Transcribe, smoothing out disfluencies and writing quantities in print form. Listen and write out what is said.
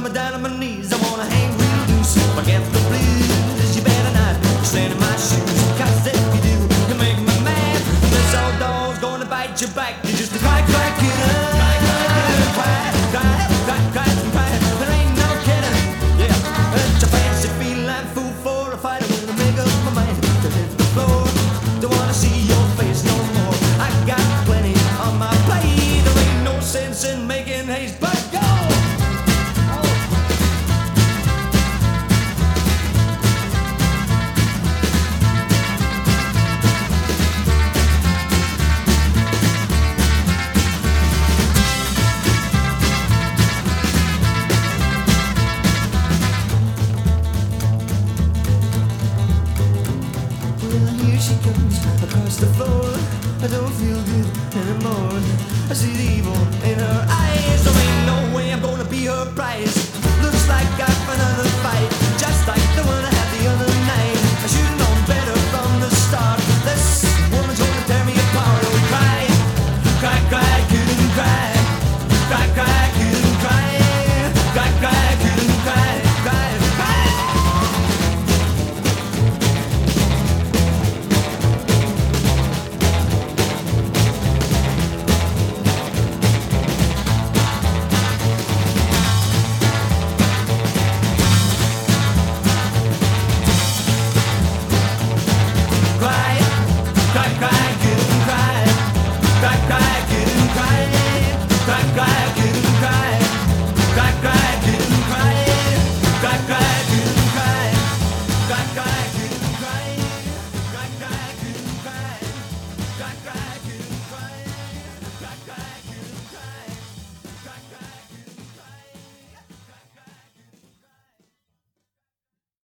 me down on my knees. I wanna hang real loose. Forget the blues, you better not stand in my shoes. Cause if you do, you make me mad. This old dog's gonna bite you back. You're just a cry, cry, killer. Cry, cry, killer. Cry, cry, cry, cry, cry. There ain't no kidding. Yeah, it's a fancy feline fool for a fight. I'm gonna make up my mind to hit the floor. Don't wanna see your face no more. I got plenty on my plate. There ain't no sense in making haste, but go. Here she comes across the floor. I don't feel good anymore. I see the evil in her eyes. There ain't no way I'm gonna be her prize.